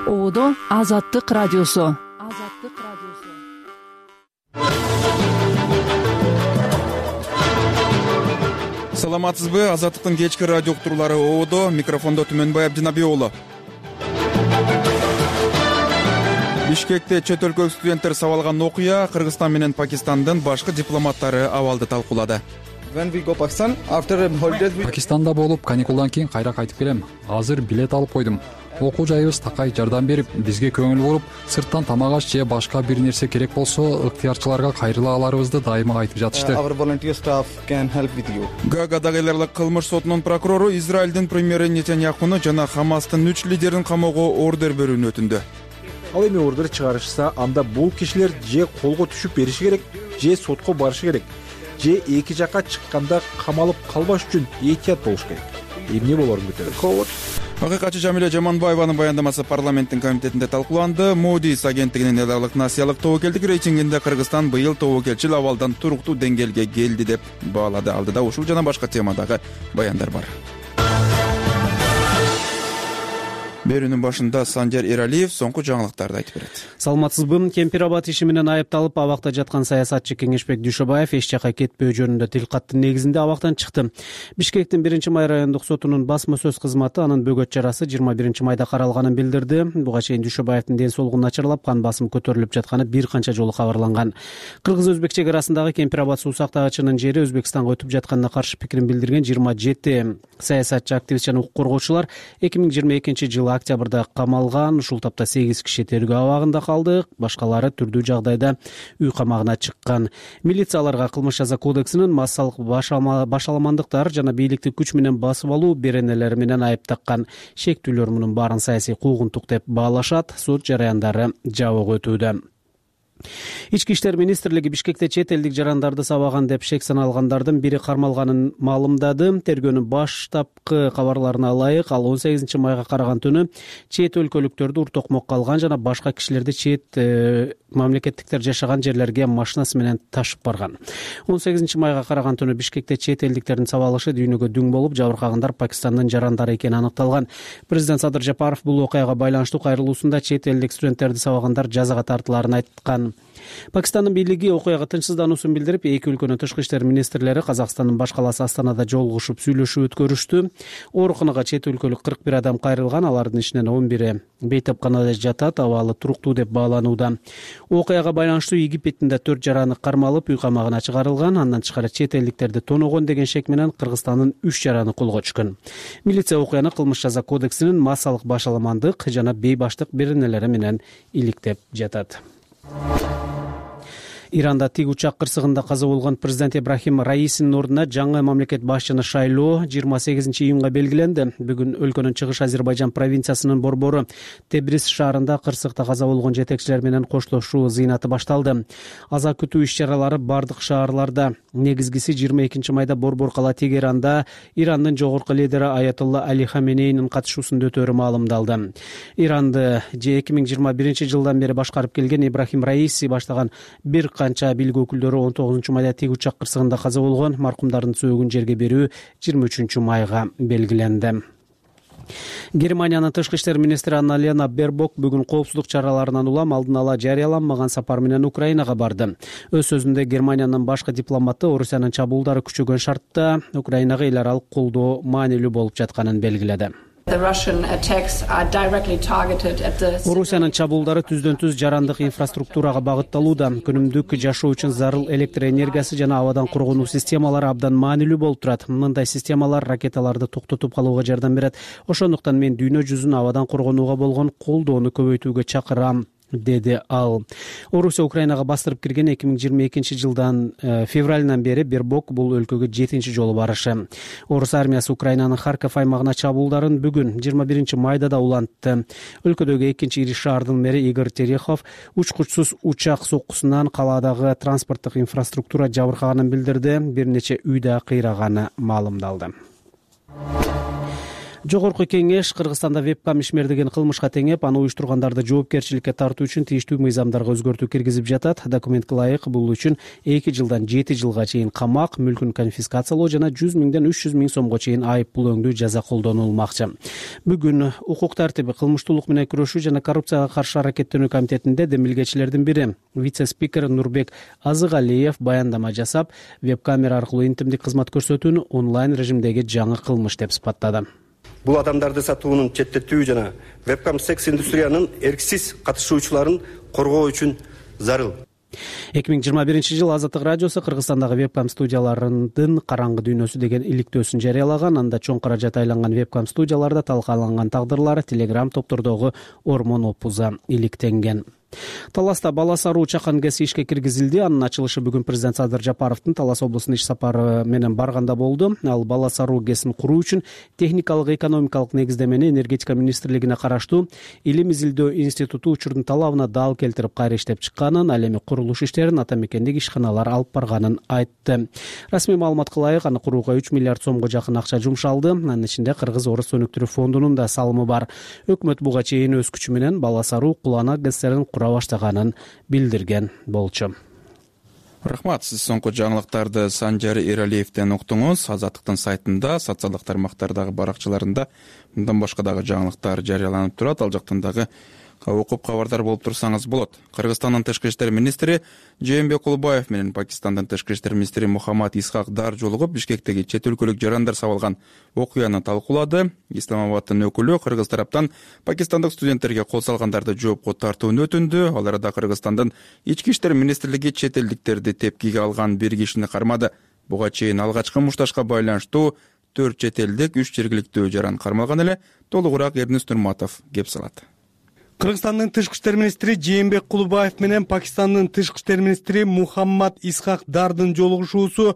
Оодо Азаттык радиосу. Саламатсызбы? Азаттыктын кечки радио уктуруулары Оодо, микрофондо Түмөнбай Абдинабий уулу. Бишкекте чет өлкөлүк студенттер сабалган окуя Кыргызстан менен Пакистандын башкы дипломаттары абалды талкуулады. Пакистанда болуп, каникулдан кийин кайра кайтып келем. Азыр билет алып койдум. Окуу жайыбыз такай жардам берип, бизге көңүл буруп, сырттан тамак аш же башка бир нерсе керек болсо, ыктыярчыларга кайрыла аларыбызды дайыма айтып жатышты. Гаагадагы кылмыш сотунун прокурору Израилдин премьери Нетаньяхуну жана Хамастын 3 лидерин камоого ордер берүүнү өтүндү. Ал эми ордер чыгарышса, анда бул кишилер же колго түшүп бериши керек, же сотко барышы керек, же эки жакка чыкканда камалып калбаш үчүн этият болуш керек. Эмне болорун күтөбүз. Акыйкатчы Жамиля Жаманбаеванын баяндамасы парламенттин комитетинде талкууланды. Moody's агенттигинин элдарлык насыялык тобокелдик рейтингинде Кыргызстан быйыл тобокелчил абалдан туруктуу деңгээлге келди деп баалады. Алдыда ушул жана башка темадагы баяндар бар. Берүүнүн башында Санжар Эралиев соңку жаңылыктарды айтып берет. Саламатсызбы? Кемпирабад иши менен айыпталып абакта жаткан саясатчы Кеңешбек Дүйшөбаев эч жакка кетпөө жөнүндө тил катты негизинде абактан чыкты. Бишкектин 1-май райондук сотунун басма сөз кызматы анын бөгөт чарасы 21 майда каралганын билдирди. Буга чейин Дүйшөбаевдин ден соолугу начарлап, кан басымы көтөрүлүп жатканы бир канча жолу кабарланган. Кыргыз-өзбек чек арасындагы Кемпирабад суу сактагычынын жери Өзбекстанга өтүп жатканына каршы пикирин билдирген 27 саясатчы, активист жана укук коргоочулар 2022-жылы октябрда камалган. Ушул тапта 8 киши тергөө абагында калды, башкалары түрдүү жагдайда үй камагына чыккан. Милиция аларга кылмыш жаза кодексинин массалык башаламандыктар жана бийликти күч менен басып алуу беренелери менен айып таккан. Шектүүлөр мунун баарын саясий куугунтук деп баалашат. Сот жараяндары жабык өтүүдө. Ички иштер министрлиги Бишкекте чет элдик жарандарды сабаган деп шек саналгандардын бири кармалганын маалымдады. Тергөөнүн баштапкы кабарларына ылайык, ал 18 майга караган түнү чет өлкөлүктөрдү уртокмокко алган жана башка кишилерди чет мамлекеттиктер жашаган жерлерге машинасы менен ташып барган. 18 майга караган түнү Бишкекте чет элдиктердин сабалышы дүйнөгө дүң болуп, жабыркагандар Пакистандын жарандары экени аныкталган. Президент Садыр Жапаров бул окуяга байланыштуу кайрылуусунда чет элдик студенттерди сабагандар жазага тартылаарын айткан. Пакистандын бийлиги окуяга тынчсыздануусун билдирип, эки өлкөнүн тышкы иштер министрлери Казакстандын баш калаасы Астанада жолугушуп сүйлөшүү өткөрүштү. Ооруканага чет өлкөлүк 41 адам кайрылган, алардын ичинен 11 бейтапканада жатат, абалы туруктуу деп бааланууда. Окуяга байланыштуу Египеттин да 4 жараны кармалып, үй камагына чыгарылган. Андан тышкары чет элдиктерди тоногон деген шек менен Кыргызстандын 3 жараны колго түшкөн. Милиция окуяны кылмыш жаза кодексинин массалык башаламандык жана бейбаштык беренелери менен иликтеп жатат. Иранда тиг учак кырсыгында каза болгон президент Ибрахим Раисинин ордуна жаңы мамлекет башчыны шайлоо 28 июнга белгиленди. Бүгүн өлкөнүн чыгыш Азербайжан провинциясынын борбору Тебриз шаарында кырсыкта каза болгон жетекчилер менен коштошуу зыйнаты башталды. Аза күтүү иш-чаралары бардык шаарларда. Негизгиси 22 майда борбор кала Тегеранда Ирандын жогорку лидери Аятолла Али Хаменейнин катышуусунда өтөрү маалымдалды. Иранды 2021 жылдан бери башкарып келген Ибрахим Раиси баштаган бир канча бийлик өкүлдөрү 19 майда тиг учак кырсыгында каза болгон. Маркумдардын сөөгүн жерге берүү 23 майга белгиленди. Германиянын тышкы иштер министри Анна-Лена Бербок бүгүн коопсуздук чараларынан улам алдын ала жарыяланмаган сапар менен Украинага барды. Өз сөзүндө Германиянын башкы дипломаты Орусиянын чабуулдары күчөгөн шартта Украинага эл аралык колдоо маанилүү болуп жатканын белгиледи. Орусиянын чабуулдары түздөн-түз жарандык инфраструктурага багытталууда. Күнүмдүк жашоо үчүн зарыл электр энергиясы жана абадан коргонуу системалары абдан маанилүү болуп турат. Мындай системалар ракеталарды токтотуп калууга жардам берет. Ошондуктан мен дүйнө жүзүн абадан коргонууга болгон колдоону көбөйтүүгө чакырам, деди ал. Орусия Украинага бастырып кирген 2022 жылдан февралынан бери Бербок бул өлкөгө 7-чи жолу барышы. Орус армиясы Украинанын Харьков аймагына чабуулдарын бүгүн 21 майда да улантты. Өлкөдөгү экинчи ири шаардын мэри Игорь Терехов учкучсуз учак соккусунан калаадагы транспорттук инфраструктура жабыркаганын билдирди. Бир нече үй да кыйраганы маалымдалды. Жогорку кеңеш Кыргызстанда вебкам ишмердигин кылмышка теңеп, аны уюштургандарды жоопкерчиликке тартуу үчүн тийиштүү мыйзамдарга өзгөртүү киргизип жатат. Документке ылайык бул үчүн 2 жылдан 7 жылга чейин камак, мүлкүн конфискациялоо жана 100 миңден 300 миң сомго чейин айып пул өңдүү жаза колдонулмакчы. Бүгүн укук тартиби, кылмыштуулук менен күрөшүү жана коррупцияга каршы аракеттенүү комитетинде демилгечилердин бири вице-спикер Нурбек Азыгалиев баяндама жасап, веб-камера аркылуу интимдик кызмат көрсөтүүнү онлайн режимдеги жаңы кылмыш деп сыпаттады. Бул адамдарды сатуунун четтетүү жана вебкам секс индустриянын эрксиз катышуучуларын коргоо үчүн зарыл. 2021 жыл Азаттык радиосу Кыргызстандагы вебкам студияларынын караңгы дүйнөсү деген иликтөөсүн жарыялаган. Анда чоң каражат айланган вебкам студияларда талкаланган тагдырлар Telegram топтордогу ормон опуза иликтенген. Таласта Балас аруу чакан КЭС ишке киргизилди. Анын ачылышы бүгүн президент Садыр Жапаровдун Талас облусуна иш сапары менен барганда болду. Ал Балас аруу КЭСин куруу үчүн техникалык экономикалык негиздемени энергетика министрлигине караштуу Илим изилдөө институту учурдун талабына дал келтирип кайра иштеп чыкканын, ал эми курулуш иштерин ата мекендик ишканалар алып барганын айтты. Расмий маалыматка ылайык, аны курууга 3 миллиард сомго жакын акча жумшалды. Анын ичинде Кыргыз Орус өнүктүрүү фондунун да салымы бар. Өкмөт буга чейин өз күчү менен Балас аруу кулана КЭСтерин кура баштаганын билдирген болчу. Рахмат, сиз соңку жаңылыктарды Санжар Эралиевден уктуңуз. Азаттыктын сайтында, социалдык тармактардагы баракчаларында мындан башка дагы жаңылыктар жарыяланып турат. Ал жактан дагы окуп кабардар болуп турсаңыз болот. Кыргызстандын тышкы иштер министри Жээнбек Кулубаев менен Пакистандын тышкы иштер министри Мухаммад Исхак Дар жолугуп Бишкектеги чет өлкөлүк жарандар сабалган окуяны талкуулады. Исламабадтын өкүлү Кыргыз тараптан пакистандык студенттерге кол салгандарды жоопко тартууну өтүндү. Ал арада Кыргызстандын ички иштер министрлиги чет элдиктерди тепкиге алган бир кишини кармады. Буга чейин алгачкы мушташка байланыштуу 4 чет элдик 3 жергиликтүү жаран кармалган эле. Толугураак Эрнис Нурматов кеп салат. Кыргызстандын тышкы иштер министри Жээнбек Кулубаев менен Пакистандын тышкы иштер министри Мухаммад Исхак Дардын жолугушуусу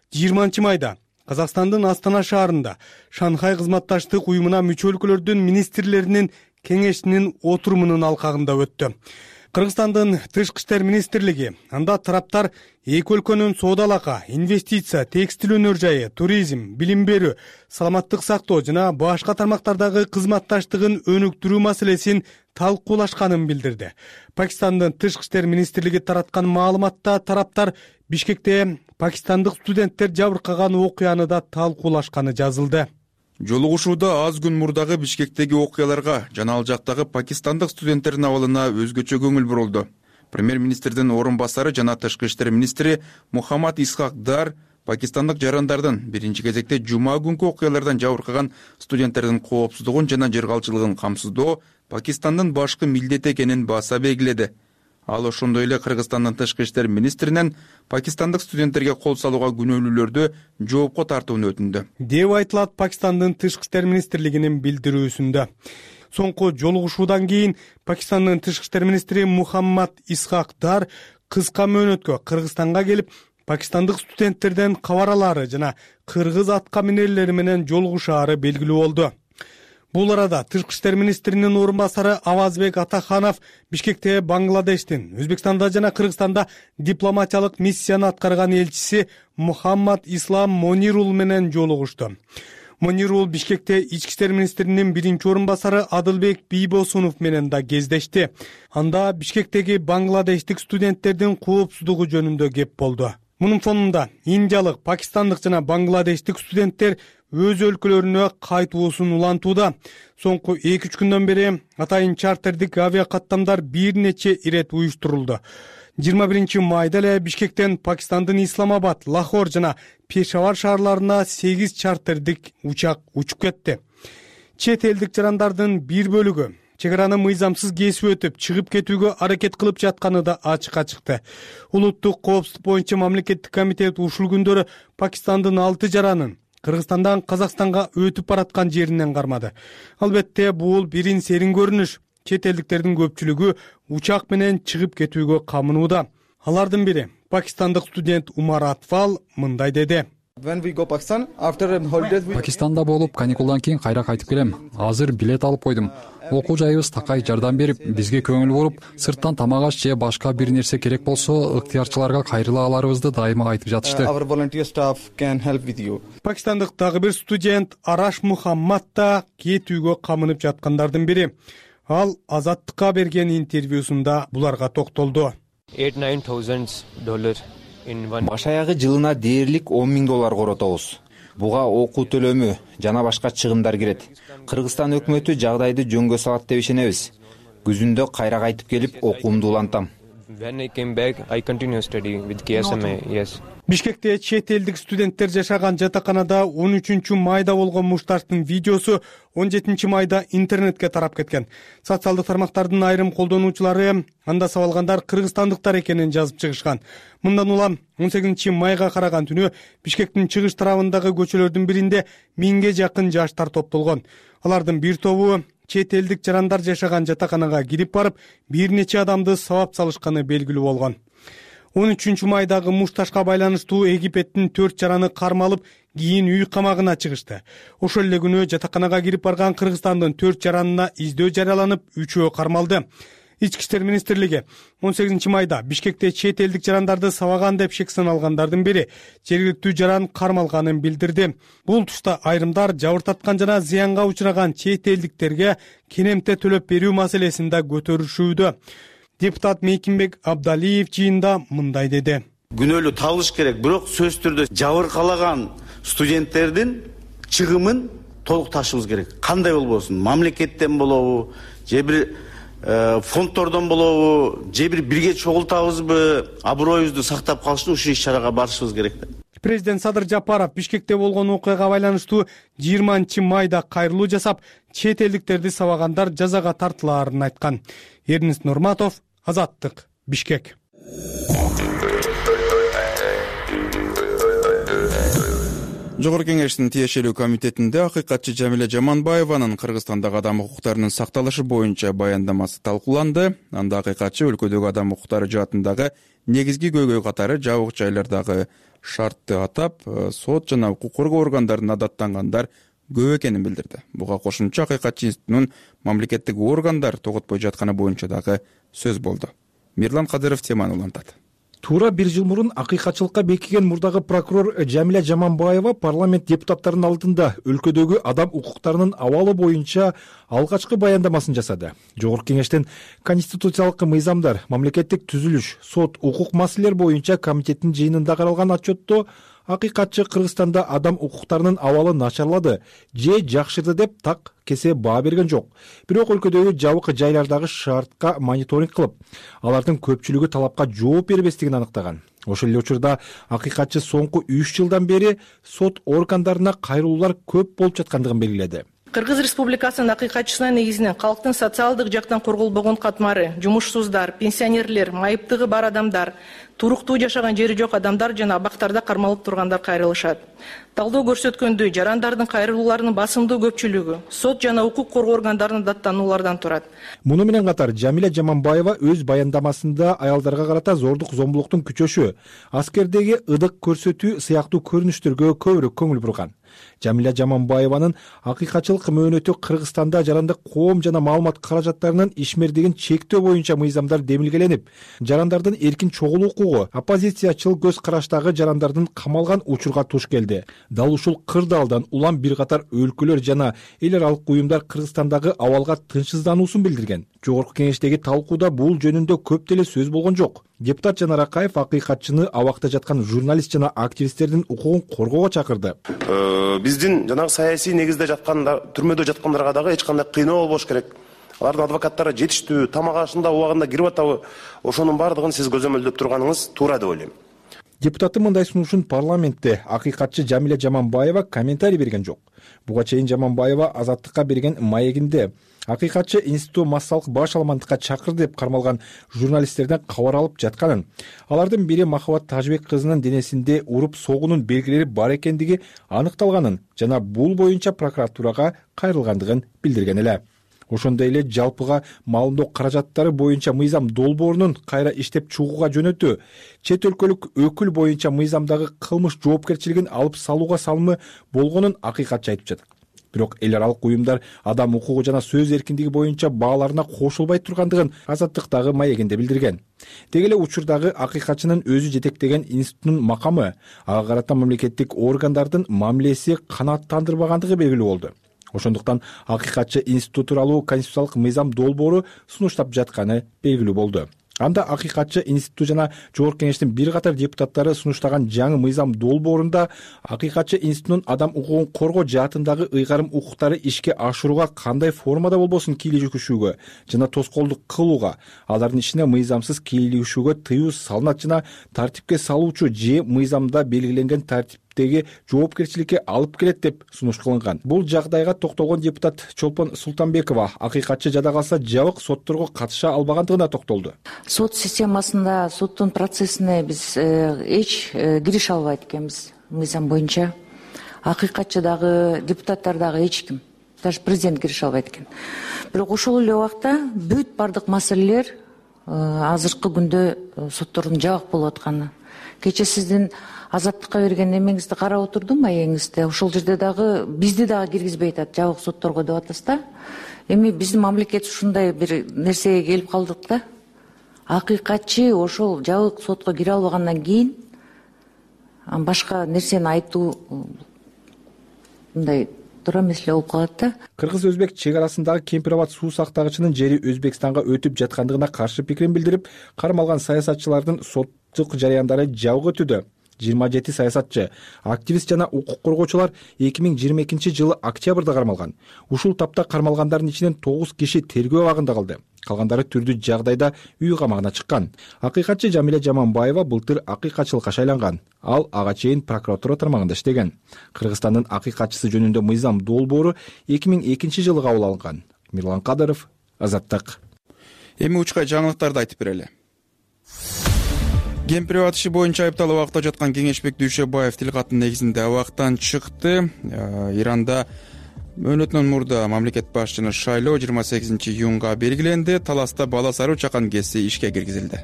20 майда Казакстандын Астана шаарында Шанхай кызматташтык уюмуна мүчө өлкөлөрдүн министрлеринин кеңешинин отурумунун алкагында өттү. Кыргызстандын тышкы иштер министрлиги анда тараптар эки өлкөнүн соода-алака, инвестиция, текстил өнөр жайы, туризм, билим берүү, саламаттык сактоо жана башка тармактардагы кызматташтыгын өнүктүрүү маселесин талкуулашканын билдирди. Пакистандын тышкы иштер министрлиги тараткан маалыматта тараптар Бишкекте пакистандык студенттер жабыркаган окуяны да талкуулашканы жазылды. Жолугушууда аз күн мурдагы Бишкектеги окуяларга жана ал жактагы пакистандык студенттердин абалына өзгөчө көңүл бурулду. Премьер-министрдин орун басары жана тышкы иштер министри Мухаммад Исхак Дар пакистандык жарандардын биринчи кезекте жума күнкү окуялардан жабыркаган студенттердин коопсуздугун жана жыргалчылыгын камсыздоо Пакистандын башкы милдети экенин баса белгиледи. Ал ошондой эле Кыргызстандын тышкы иштер министринен пакистандык студенттерге кол салууга күнөөлүүлөрдү жоопко тартууну өтүндү деп айтылат Пакистандын тышкы иштер министрлигинин билдирүүсүндө. Соңку жолугушуудан кийин Пакистандын тышкы иштер министри Мухаммад Исхак Дар кыска мөөнөткө Кыргызстанга келип, пакистандык студенттерден кабар алары жана кыргыз атка минерлери менен жолугушаары белгилүү болду. Бул арада тышкы иштер министринин орун басары Авазбек Атаханов Бишкекте Бангладештин, Өзбекстанда жана Кыргызстанда дипломатиялык миссияны аткарган элчиси Мухаммад Ислам Монирул менен жолугушту. Монирул Бишкекте ички иштер министринин биринчи орун басары Адылбек Бийбосунов менен да кездешти. Анда Бишкектеги бангладештик студенттердин коопсуздугу жөнүндө кеп болду. Мунун фонунда индиялык, пакистандык жана бангладештик студенттер өз өлкөлөрүнө кайтуусун улантууда. Соңку 2-3 күндөн бери атайын чартердик авиакаттамдар бир нече ирет уюштурулду. 21 майда эле Бишкектен Пакистандын Исламабад, Лахор жана Пешавар шаарларына 8 чартердик учак учуп кетти. Чет элдик жарандардын бир бөлүгү чек араны мыйзамсыз кесип өтүп, чыгып кетүүгө аракет кылып жатканы да ачыкка чыкты. Улуттук коопсуздук боюнча мамлекеттик комитет ушул күндөрү Пакистандын 6 жаранын Кыргызстандан Казакстанга өтүп бараткан жеринен кармады. Албетте бул бирин серин көрүнүш. Чет элдиктердин көпчүлүгү учак менен чыгып кетүүгө камынууда. Алардын бири пакистандык студент Умар Атфал мындай деди. Пакистанда болуп каникулдан кийин кайра кайтып келем. Азыр билет алып койдум. Окуу жайыбыз такай жардам берип, бизге көңүл буруп, сырттан тамак аш же башка бир нерсе керек болсо, ыктыярчыларга кайрыла аларыбызды дайыма айтып жатышты. Пакистандык дагы бир студент Араш Мухаммад да кетүүгө камынып жаткандардын бири. Ал Азаттыкка берген интервьюсунда буларга токтолду. Баш аягы жылына дээрлик $10,000 коротобуз. Буга окуу төлөмү жана башка чыгымдар кирет. Кыргызстан өкмөтү жагдайды жөнгө салат деп ишенебиз. Күзүндө кайра кайтып келип окуумду улантам. Бишкекте чет элдик студенттер жашаган жатаканада 13 майда болгон мушташтын видеосу 17 майда интернетке тарап кеткен. Социалдык тармактардын айрым колдонуучулары анда сабалгандар кыргызстандыктар экенин жазып чыгышкан. Мындан улам 18 майга караган түнү Бишкектин чыгыш тарабындагы көчөлөрдүн биринде 1000ге жакын жаштар топтолгон. Алардын бир тобу чет элдик жарандар жашаган жатаканага кирип барып, бир нече адамды сабап салышканы белгилүү болгон. 13 майдагы мушташка байланыштуу Египеттин 4 жараны кармалып, кийин үй камагына чыгышты. Ошол эле күнү жатаканага кирип барган Кыргызстандын 4 жаранына издөө жарыяланып, 3-өө кармалды. Ички иштер министрлиги 18 майда Бишкекте чет элдик жарандарды сабаган деп шек саналгандардын бири жергиликтүү жаран кармалганын билдирди. Бул тушта айрымдар жабыртаткан жана зыянга учураган чет элдиктерге кенемте төлөп берүү маселесин да көтөрүшүүдө. Депутат Мейкинбек Абдалиев жыйында мындай деди. Күнөөлүү табылыш керек, бирок сөзсүз түрдө жабыркалаган студенттердин чыгымын толук ташыбыз керек. Кандай болбосун, мамлекеттен болобу, же бир фонддордон болобу, же бир бирге чогултабызбы, аброюбузду сактап калыш үчүн ушул иш-чарага барышыбыз керек. Президент Садыр Жапаров Бишкекте болгон окуяга байланыштуу 20 майда кайрылуу жасап, чет элдиктерди сабагандар жазага тартылаарын айткан. Эрнест Нурматов, Азаттык, Бишкек. Жогорку кеңештин тиешелүү комитетинде акыйкатчы Жамиля Жаманбаеванын Кыргызстандагы адам укуктарынын сакталышы боюнча баяндамасы талкууланды. Анда акыйкатчы өлкөдөгү адам укуктары жаатындагы негизги көйгөй катары жабык жайлардагы шартты атап, сот жана укук коргоо органдарына адаттангандар көп экенин билдирди. Буга кошумча акыйкатчы институтунун мамлекеттик органдар тоготпой жатканы боюнча дагы сөз болду. Мирлан Кадыров теманы улантат. Туура бир жыл мурун акыйкатчылыкка бекиген мурдагы прокурор Жамиля Жаманбаева парламент депутаттарынын алдында өлкөдөгү адам укуктарынын абалы боюнча алгачкы баяндамасын жасады. Жогорку кеңештин конституциялык мыйзамдар, мамлекеттик түзүлүш, сот, укук маселелер боюнча комитеттин жыйынында каралган отчетто акыйкатчы Кыргызстанда адам укуктарынын абалы начарлады же жакшырды деп так кесе баа берген жок. Бирок өлкөдөгү жабык жайлардагы шартка мониторинг кылып, алардын көпчүлүгү талапка жооп бербестигин аныктаган. Ошол эле учурда акыйкатчы соңку 3 жылдан бери сот органдарына кайрылуулар көп болуп жаткандыгын белгиледи. Кыргыз Республикасынын акыйкатчысына негизинен калктын социалдык жактан корголбогон катмары, жумушсуздар, пенсионерлер, майыптыгы бар адамдар, туруктуу жашаган жери жок адамдар жана абактарда кармалып тургандар кайрылышат. Талдоо көрсөткөндөй, жарандардын кайрылууларынын басымдуу көпчүлүгү сот жана укук коргоо органдарынын даттануулардан турат. Муну менен катар Жамиля Жаманбаева өз баяндамасында аялдарга карата зордук зомбулуктун күчөшү, аскердеги ыдык көрсөтүү сыяктуу көрүнүштөргө көбүрөөк көңүл бурган. Жамиля Жаманбаеванын акыйкатчылык мөөнөтү Кыргызстанда жарандык коом жана маалымат каражаттарынын ишмердигин чектөө боюнча мыйзамдар демилгеленип, жарандардын эркин чогулуу укугу, оппозициячыл көз караштагы жарандардын камалган учурга туш келди. Дал ушул кырдаалдан улам бир катар өлкөлөр жана эл аралык уюмдар Кыргызстандагы абалга тынчсыздануусун билдирген. Жогорку кеңештеги талкууда бул жөнүндө көп деле сөз болгон жок. Депутат Жанар Акаев акыйкатчыны абакта жаткан журналист жана активисттердин укугун коргоого чакырды. Биздин жанагы саясий негизде жатканда, түрмөдө жаткандарга дагы эч кандай кыйноо болбош керек. Алардын адвокаттары жетиштүү, тамак ашында убагында кирип атабы, ошонун бардыгын сиз көзөмөлдөп турганыңыз туура деп ойлойм. Депутаттын мындай сунушун парламентте акыйкатчы Жамиля Жаманбаева комментарий берген жок. Буга чейин Жаманбаева Азаттыкка берген маегинде акыйкатчы институту массалык баш аламандыкка чакыр деп кармалган журналисттерден кабар алып жатканын, алардын бири Махабат Тажбек кызынын денесинде уруп согуунун белгилери бар экендиги аныкталганын жана бул боюнча прокуратурага кайрылгандыгын билдирген эле. ошондой эле жалпыга маалымдоо каражаттары боюнча мыйзам долбоорунун кайра иштеп чыгууга жөнөтүү, чет өлкөлүк өкүл боюнча мыйзамдагы кылмыш жоопкерчилигин алып салууга салымы болгонун акыйкатчы айтып жатат. Бирок эл аралык уюмдар адам укугу жана сөз эркиндиги боюнча бааларына кошулбай тургандыгын Азаттыктагы маегинде билдирген. Деги эле учурдагы акыйкатчынын өзү жетектеген институттун макамы, ага карата мамлекеттик органдардын мамилеси канааттандырбагандыгы белгилүү болду. Ошондуктан акыйкатчы институту тууралуу конституциялык мыйзам долбоору сунуштап жатканы белгилүү болду. Анда акыйкатчы институту жана Жогорку Кеңештин бир катар депутаттары сунуштаган жаңы мыйзам долбоорунда акыйкатчы институтунун адам укугун коргоо жаатындагы ыйгарым укуктары ишке ашырууга кандай формада болбосун кийлигишүүгө жана тоскоолдук кылууга, алардын ишине мыйзамсыз кийлигишүүгө тыюу салынат жана тартипке салуучу же мыйзамда белгиленген тартиптеги жоопкерчиликке алып келет деп сунуш кылынган. Бул жагдайга токтолгон депутат Чолпон Султанбекова акыйкатчы жада калса жабык сотторго катыша албагандыгына токтолду. Сот системасында соттун процессине биз эч кирише албайт экенбиз. Мыйзам боюнча акыйкатчы дагы, депутаттар дагы эч ким, даже президент кирише албайт экен. Бирок ошол эле убакта бүт бардык маселелер азыркы күндө соттордун жабык болуп атканы. Кече сиздин Азаттыкка берген эмеңизди карап отурдум, маегиңизди. Ошол жерде дагы бизди дагы киргизбей атат, жабык сотторго деп атасыз да. Эми биздин мамлекет ушундай бир нерсеге келип калдык да. Акыйкатчы ошол жабык сотко кире албагандан кийин башка нерсени айтуу мындай туура эмес эле болуп калат да. Кыргыз-өзбек чек арасындагы Кемпирабад суу сактагычынын жери Өзбекстанга өтүп жаткандыгына каршы пикирин билдирип, кармалган саясатчылардын соттук жарыяндары жабык өтүүдө. 27 саясатчы, активист жана укук коргоочулар 2022 жылы октябрда кармалган. Ушул тапта кармалгандардын ичинен 9 киши тергөө абагында калды. Калгандары түрдүү жагдайда үй камагына чыккан. Акыйкатчы Жамиля Жаманбаева былтыр акыйкатчылыкка шайланган. Ал ага чейин прокуратура тармагында иштеген. Кыргызстандын акыйкатчысы жөнүндө мыйзам долбоору 2002 жылы кабыл алынган. Мирлан Кадыров, Азаттык. Эми учкай жаңылыктарды айтып берели. Кемпирабад иши боюнча айыпталып абакта жаткан Кеңешбек Дүйшөбаев тил каттын негизинде абактан чыкты. Иранда мөөнөтүнөн мурда мамлекет башчыны шайлоо 28 июнга белгиленди. Таласта бала саруу чакан кеси ишке киргизилди.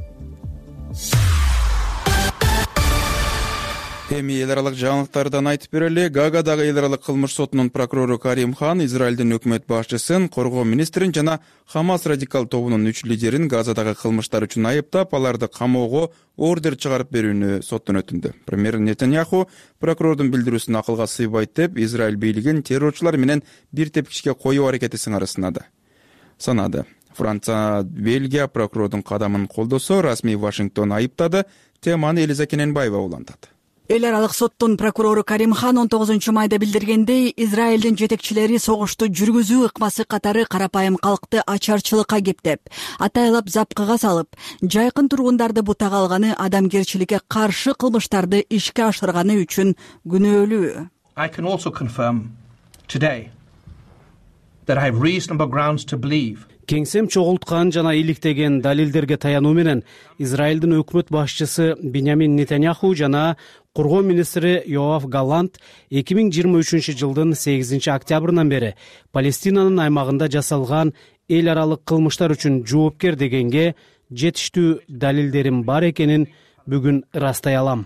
Эми эл аралык жаңылыктардан айтып берели. Гаагадагы эл аралык кылмыш сотунун прокурору Карим Хан Израилдин өкмөт башчысын, коргоо министрин жана Хамас радикал тобунун 3 лидерин Газадагы кылмыштар үчүн айыптап, аларды камоого ордер чыгарып берүүнү соттон өтүндү. Премьер Нетаньяху прокурордун билдирүүсүн акылга сыйбайт деп Израиль бийлигин террорчулар менен бир тепкичке коюу аракети сыңары санады. Франция, Бельгия прокурордун кадамын колдосо, расмий Вашингтон айыптады. Теманы Элиза Кененбаева улантат. Эл аралык соттун прокурору Карим Хан 19-майда билдиргендей, Израилдин жетекчилери согушту жүргүзүү ыкмасы катары карапайым калкты ачарчылыкка кептеп, атайлап запкыга салып, жайкын тургундарды бутага алганы, адамгерчиликке каршы кылмыштарды ишке ашырганы үчүн күнөөлүү. I can also confirm today that I have reasonable grounds to believe Кеңсем чогулткан жана иликтеген далилдерге таянуу менен Израилдин өкмөт башчысы Биньямин Нетаньяху жана коргоо министри Йоав Галлант 2023 жылдын 8 октябрынан бери Палестинанын аймагында жасалган эл аралык кылмыштар үчүн жоопкер дегенге жетиштүү далилдерим бар экенин бүгүн ырастай алам.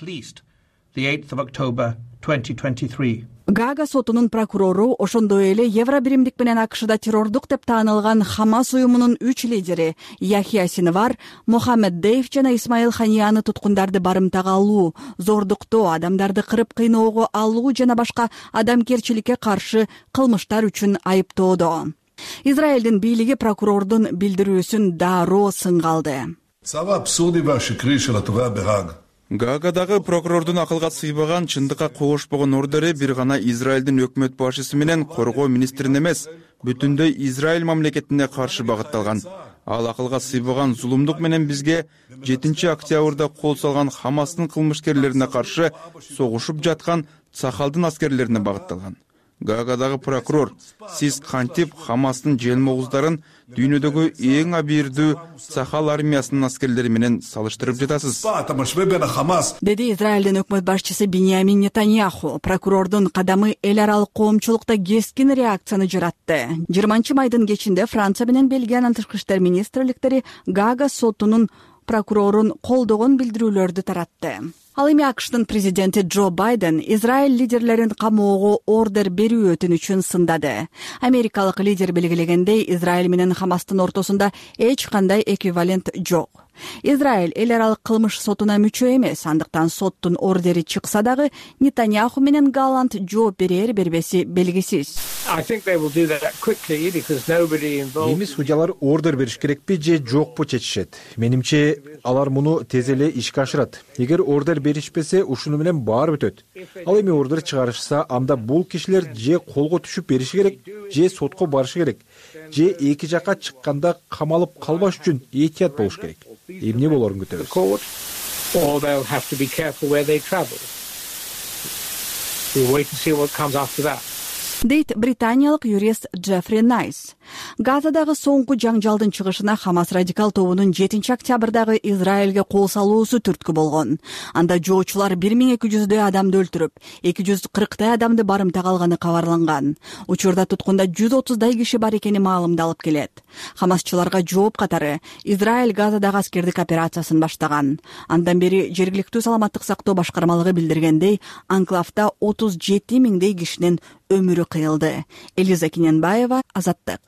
Гаага сотунун прокурору ошондой эле Евробиримдик менен АКШда террордук деп таанылган Хамас уюмунун 3 лидери Яхия Синвар, Мохаммед Дейв жана Исмаил Ханияны туткундарды барымтага алуу, зордуктоо, адамдарды кырып кыйноого алуу жана башка адамгерчиликке каршы кылмыштар үчүн айыптоодо. Израилдин бийлиги прокурордун билдирүүсүн дароо сынга алды. Гаагадагы прокурордун акылга сыйбаган, чындыкка когошпогон ордери бир гана Израилдин өкмөт башчысы менен коргоо министрин эмес, бүтүндөй Израиль мамлекетине каршы багытталган. Ал акылга сыйбаган зулумдук менен бизге 7 октябрда кол салган Хамастын кылмышкерлерине каршы согушуп жаткан Цахалдын аскерлерине багытталган. Гаагадагы прокурор, сиз кантип Хамастын желмогуздарын дүйнөдөгү эң абийирдүү Сахал армиясынын аскерлери менен салыштырып жатасыз? Деди Израилдин өкмөт башчысы Биньямин Нетаньяху. Прокурордун кадамы эл аралык коомчулукта кескин реакцияны жаратты. 20-майдын кечинде Франция менен Бельгиянын тышкы иштер министрликтери Гаага сотунун прокурорун колдогон билдирүүлөрдү таратты. Ал эми АКШтын президенти Джо Байден Израиль лидерлерин камоого ордер берүү өтүнүчүн сындады. Америкалык лидер белгилегендей, Израиль менен Хамастын ортосунда эч кандай эквивалент жок. Израиль эл аралык кылмыш сотуна мүчө эмес, андыктан соттун ордери чыкса дагы Нетаньяху менен Галланд жооп берер бербеси белгисиз. Эми судьялар ордер бериш керекпи же жокпу чечишет. Менимче алар муну тез эле ишке ашырат. Эгер ордер беришпесе, ушуну менен баары бүтөт. Ал эми ордер чыгарышса, анда бул кишилер же колго түшүп бериши керек, же сотко барышы керек, же эки жака чыкканда камалып калбаш үчүн этият болуш керек. Эмне болорун күтөбүз. Дейт британиялык юрист Джеффри Найс. Газадагы соңку жаңжалдын чыгышына Хамас радикал тобунун 7-октябрдагы Израилге кол салуусу түрткү болгон. Анда жоочулар 1200 адамды өлтүрүп, 240 адамды барымтага алганы кабарланган. Учурда туткунда 130 киши бар экени маалымдалып келет. Хамасчыларга жооп катары Израиль Газадагы аскердик операциясын баштаган. Андан бери жергиликтүү саламаттык сактоо башкармалыгы билдиргендей, анклавда 37 миңдей кишинин өмүрү кыйылды. Элиза Киненбаева, Азаттык.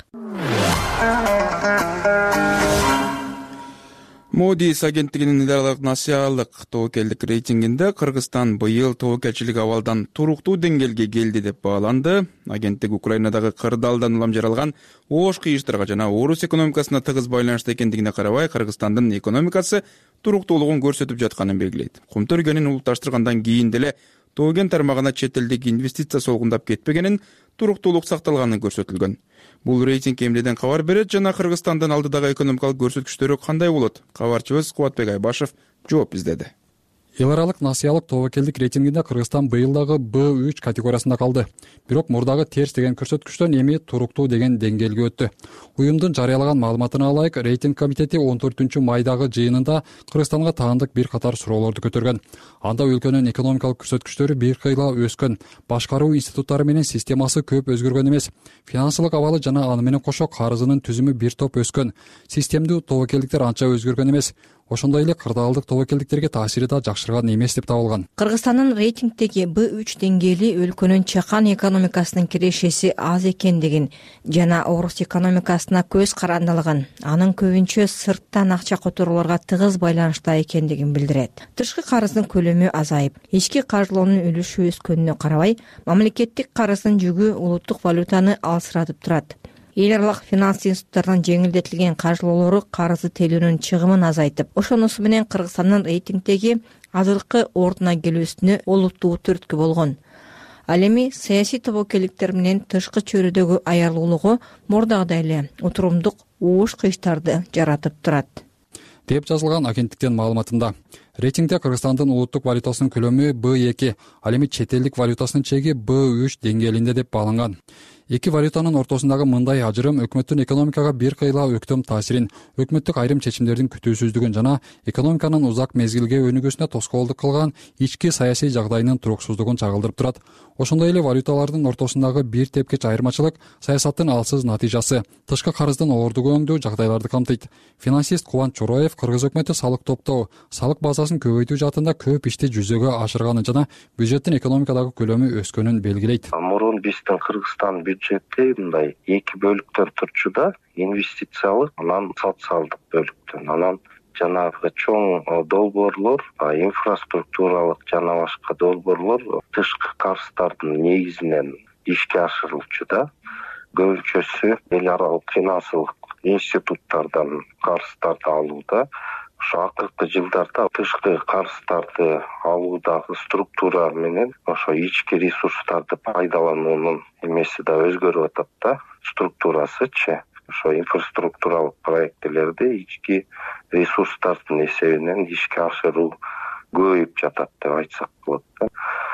Moody's агенттигинин эл аралык насыялык тобокелдик рейтингинде Кыргызстан быйыл тобокелчилик абалдан туруктуу деңгээлге келди деп бааланды. Агенттик Украинадагы кырдаалдан улам жаралган оош кыйыштарга жана орус экономикасына тыгыз байланыштуу экендигине карабай, Кыргызстандын экономикасы туруктуулугун көрсөтүп жатканын белгилейт. Кумтөргөнүн улутташтыргандан кийин деле тоген тармагына чет элдик инвестиция солгундап кетпегенин, туруктуулук сакталганын көрсөтүлгөн. Бул рейтинг эмнеден кабар берет жана Кыргызстандын алдыдагы экономикалык көрсөткүчтөрү кандай болот? Кабарчыбыз Кубатбек Айбашев жооп издеди. Эл аралык насыялык тобокелдик рейтингинде Кыргызстан быйыл дагы B3 категориясында калды. Бирок мурдагы терс деген көрсөткүчтөн эми туруктуу деген деңгээлге өттү. Уюмдун жарыялаган маалыматына алайык, рейтинг комитети 14-майдагы жыйынында Кыргызстанга таандык бир катар суроолорду көтөргөн. Анда өлкөнүн экономикалык көрсөткүчтөрү бир кыйла өскөн, башкаруу институттары менен системасы көп өзгөргөн эмес, финансылык абалы жана аны менен кошо карызынын түзүмү бир топ өскөн, системдүү тобокелдиктер анча өзгөргөн эмес. Ошондой эле кырдаалдык тобокелдиктерге таасири да жакшырган эмес деп табылган. Кыргызстандын рейтингдеги B3 деңгээли өлкөнүн чакан экономикасынын кирешеси аз экендигин жана орус экономикасына көз карандылыгын, анын көбүнчө сырттан акча которууларга тыгыз байланыштуу экендигин билдирет. Тышкы карыздын көлөмү азайып, ички каржылоонун үлүшү өскөнүнө карабай, мамлекеттик карыздын жүгү улуттук валютаны алсыратып турат. Эл аралык финанс институттарынын жеңилдетилген каржылоолору карызды төлөөнүн чыгымын азайтып, ошонусу менен Кыргызстандын рейтингдеги азыркы ордуна келүүсүнө олуттуу түрткү болгон. Ал эми саясий тобокелдиктер менен тышкы чөйрөдөгү аярлуулугу мурдагыдай эле утурумдук оош кыйыштарды жаратып турат, деп жазылган агенттиктин маалыматында. Рейтингде Кыргызстандын улуттук валютасынын көлөмү B2, ал эми чет элдик валютасынын чеги B3 деңгээлинде деп бааланган. Эки валютанын ортосундагы мындай ажырым өкмөттүн экономикага бир кыйла өктөм таасирин, өкмөттүк айрым чечимдердин күтүүсүздүгүн жана экономиканын узак мезгилге өнүгүүсүнө тоскоолдук кылган ички саясий жагдайынын туруксуздугун чагылдырып турат. Ошондой эле валюталардын ортосундагы бир тепкич айырмачылык саясаттын алсыз натыйжасы, тышкы карыздын ордугөңдүү жагдайларды камтыйт. Финансист Кубанч Чороев Кыргыз өкмөтү салык топтоо, салык базасын көбөйтүү жаатында көп ишти жүзөгө ашырганын жана бюджеттин экономикадагы көлөмү өскөнүн белгилейт. Мурун биздин Кыргызстан бюджети мындай эки бөлүктөн турчу да, инвестициялык, анан социалдык бөлүктөн. Анан жанагы чоң долбоорлор, инфраструктуралык жана башка долбоорлор тышкы карыздардын негизинен ишке ашырылчу да. Көбүнчөсү эл аралык финансылык институттардан карыздарды алууда. Ошо акыркы жылдарда тышкы карыздарды алуудагы структура менен ошо ички ресурстарды пайдалануунун эмеси да өзгөрүп атат да, структурасычы. Ошо инфраструктуралык проектилерди ички ресурстардын эсебинен ишке ашыруу көбөйүп жатат деп айтсак болот да.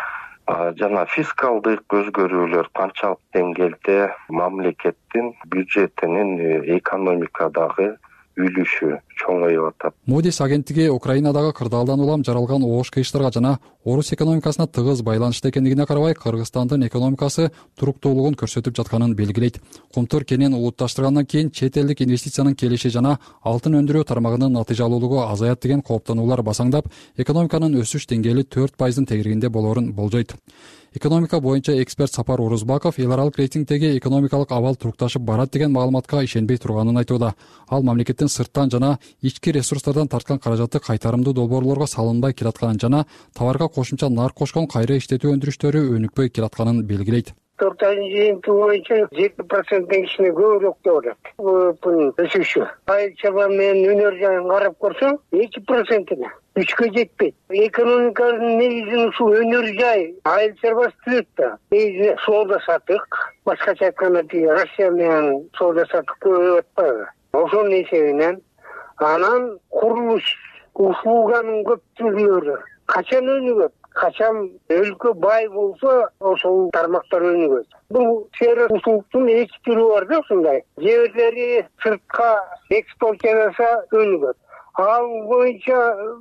жана фискалдык өзгөрүүлөр канчалык деңгээлде мамлекеттин бюджетинин экономикадагы үлүшү чоңоюп атат. Moody's агенттиги Украинадагы кырдаалдан улам жаралган оош кыйыштарга жана орус экономикасына тыгыз байланышта экендигине карабай, Кыргызстандын экономикасы туруктуулугун көрсөтүп жатканын белгилейт. Кумтур кенин улутташтыргандан кийин чет элдик инвестициянын келиши жана алтын өндүрүү тармагынын натыйжалуулугу азаят деген кооптонуулар басаңдап, экономиканын өсүш деңгээли 4% тегерегинде болоорун болжойт. Экономика боюнча эксперт Сапар Орузбаков эл аралык рейтингдеги экономикалык абал турукташып барат деген маалыматка ишенбей турганын айтууда. Ал мамлекеттин сырттан жана ички ресурстардан тарткан каражаты кайтарымдуу долбоорлорго салынбай келатканын жана товарга кошумча нарк кошкон кайра иштетүү өндүрүштөрү өнүкпөй келатканын белгилейт. 4 айдын жыйынтыгы боюнча 7%-тен кичине көбүрөөк деп атат. Бул өсүшү. Айыл чарба менен өнөр жайын карап көрсөң, 2%-не 3-кө жетпейт. Экономиканын негизин ушул өнөр жай, айыл чарбасы түзөт да. Негизи соода сатык, башкача айтканда Россия менен соода сатык көбөйүп атпайбы? Ошонун эсебинен анан курулуш услуганын көпчүлүгү качан өнүгөт? Качан өлкө бай болсо, ошол тармактар өнүгөт. Бул сфера услугтун 2 түрү бар да, ушундай. Жерлери сыртка экспорт жасаса өнүгөт. Ал боюнча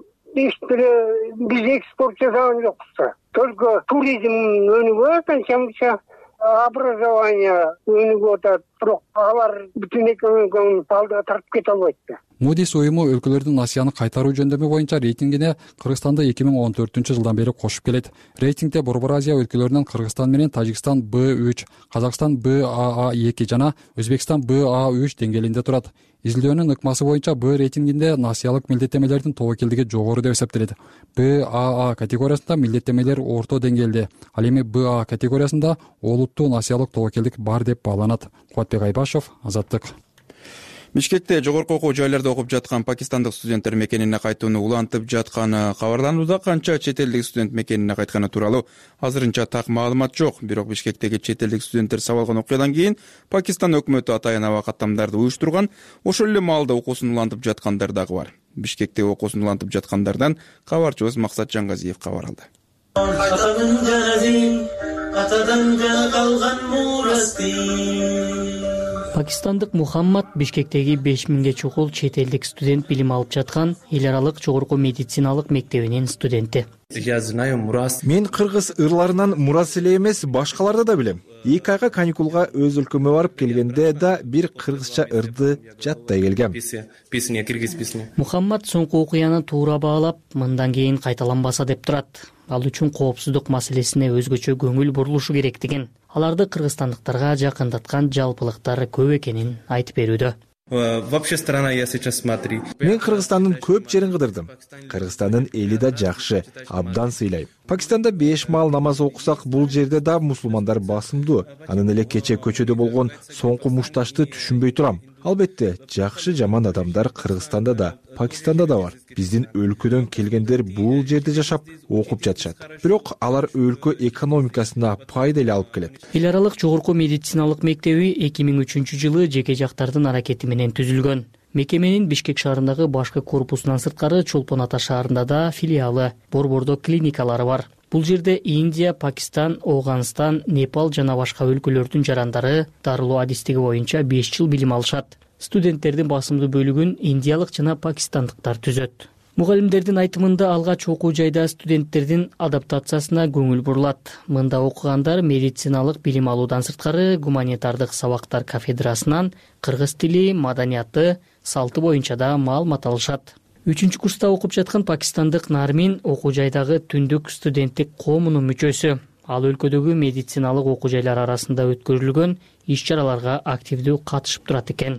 биз экспорт жасаган жокпуз да. Только туризм өнүгөт, анча-мынча образование өнүгүп атат, бирок алар бүтүн экономиканы алдыга тартып кете албайт да. Moody's уюму өлкөлөрдүн Асияны кайтаруу жөндөмү боюнча рейтингине Кыргызстанды 2014-жылдан бери кошуп келет. Рейтингде Борбор Азия өлкөлөрүнөн Кыргызстан менен Тажикстан B3, Казакстан BAA2 жана Өзбекстан BA3 деңгээлинде турат. Изилдөөнүн ыкмасы боюнча Б рейтингинде насиялык милдеттемелердин тобокелдиги жогору деп эсептелет. BAA категориясында милдеттемелер орто деңгээлде, ал эми BA категориясында олуттуу насиялык тобокелдик бар деп бааланат. Кубатбек Айбашев, Азаттык. Бишкекте жогорку окуу жайларда окуп жаткан пакистандык студенттер мекенине кайтууну улантып жатканы кабарланууда. Канча чет элдик студент мекенине кайтканы тууралуу азырынча так маалымат жок. Бирок Бишкектеги чет элдик студенттер сабалган окуядан кийин Пакистан өкмөтү атайын аба каттамдарды уюштурган, ошол эле маалда окуусун улантып жаткандар дагы бар. Бишкекте окуусун улантып жаткандардан кабарчыбыз Максат Жангазиев кабар алды. Пакистандык Мухаммад Бишкектеги 5000ге чукул чет элдик студент билим алып жаткан эл аралык жогорку медициналык мектебинин студенти. Мен кыргыз ырларынан Мурас эле эмес, башкаларды да билем. 2 айга каникулга өз өлкөмө барып келгенде да бир кыргызча ырды жаттай келгем. Мухаммад соңку окуяны туура баалап, мындан кийин кайталанбаса деп турат. Ал үчүн коопсуздук маселесине өзгөчө көңүл бурулушу керектигин, аларды кыргызстандыктарга жакындаткан жалпылыктар көп экенин айтып берүүдө. Мен Кыргызстандын көп жерин кыдырдым. Кыргызстандын эли да жакшы, абдан сыйлайм. Пакистанда 5 маал намаз окусак, бул жерде да мусулмандар басымдуу. Анын эле кече көчөдө болгон соңку мушташты түшүнбөй турам. Албетте, жакшы жаман адамдар Кыргызстанда да, Пакистанда да бар. Биздин өлкөдөн келгендер бул жерде жашап, окуп жатышат. Бирок алар өлкө экономикасына пайда эле алып келет. Эл аралык жогорку медициналык мектеби 2003-жылы жеке жактардын аракети менен түзүлгөн. Мекеменин Бишкек шаарындагы башкы корпусунан сырткары Чолпон Ата шаарында да филиалы, Борбордо клиникалары бар. Бул жерде Индия, Пакистан, Ооганстан, Непал жана башка өлкөлөрдүн жарандары дарылоо адистиги боюнча 5 жыл билим алышат. Студенттердин басымдуу бөлүгүн индиялык жана пакистандыктар түзөт. Мугалимдердин айтымында алгач окуу жайда студенттердин адаптациясына көңүл бурулат. Мында окугандар медициналык билим алуудан сырткары гуманитардык сабактар кафедрасынан кыргыз тили, маданияты, салты боюнча да маалымат алышат. 3-курста окуп жаткан пакистандык Нармин окуу жайдагы түндүк студенттик коомунун мүчөсү. Ал өлкөдөгү медициналык окуу жайлар арасында өткөрүлгөн иш-чараларга активдүү катышып турат экен.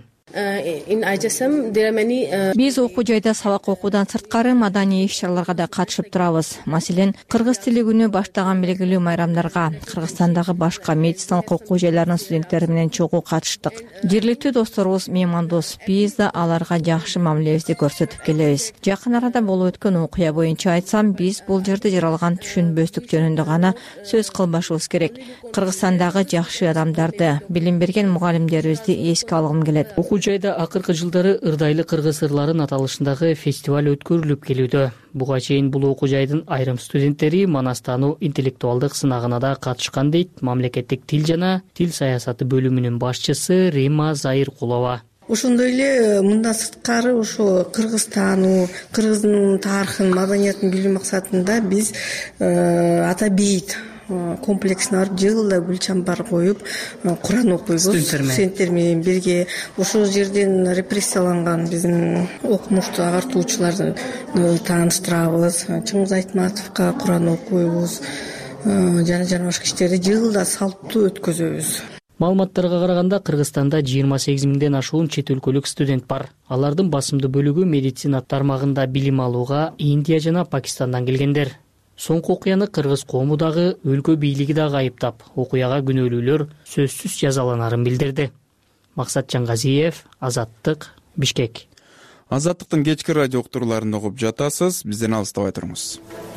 Биз окуу жайда сабак окуудан сырткары маданий иш-чараларга да катышып турабыз. Маселен, кыргыз тили күнү баштаган белгилүү майрамдарга Кыргызстандагы башка медициналык окуу жайларынын студенттери менен чогуу катыштык. Жергиликтүү досторубуз меймандос, биз да аларга жакшы мамилебизди көрсөтүп келебиз. Жакын арада болуп өткөн окуя боюнча айтсам, биз бул жерде жаралган түшүнбөстүк жөнүндө гана сөз кылбашыбыз керек. Кыргызстандагы жакшы адамдарды, билим берген мугалимдерибизди эске алгым келет. Окуу жайда акыркы жылдары ырдайлы кыргыз ырларын аталышындагы фестиваль өткөрүлүп келүүдө. Буга чейин бул окуу жайдын айрым студенттери Манастануу интеллектуалдык сынагына да катышкан дейт мамлекеттик тил жана тил саясаты бөлүмүнүн башчысы Римма Заиркулова. Ошондой эле мындан сырткары ошо Кыргызстануу, кыргыздын тарыхын, маданиятын билүү максатында биз ата бейит комплексине барып жылда гүлчамбар коюп Куран окуйбуз. Студенттер менен бирге ошол жерден репрессияланган биздин окумуштуу агартуучуларды тааныштырабыз. Чыңгыз Айтматовго Куран окуйбуз. Жана башка иштерди жылда салттуу өткөзөбүз. Маалыматтарга караганда Кыргызстанда 28 миңден ашуун чет өлкөлүк студент бар. Алардын басымдуу бөлүгү медицина тармагында билим алууга Индия жана Пакистандан келгендер. Соңку окуяны кыргыз коому дагы, өлкө бийлиги дагы айыптап, окуяга күнөөлүүлөр сөзсүз жазаланарын билдирди. Максат Жаңгазиев, Азаттык, Бишкек. Азаттыктын кечки радио уктурууларын угуп жатасыз. Бизден алыстабай туруңуз.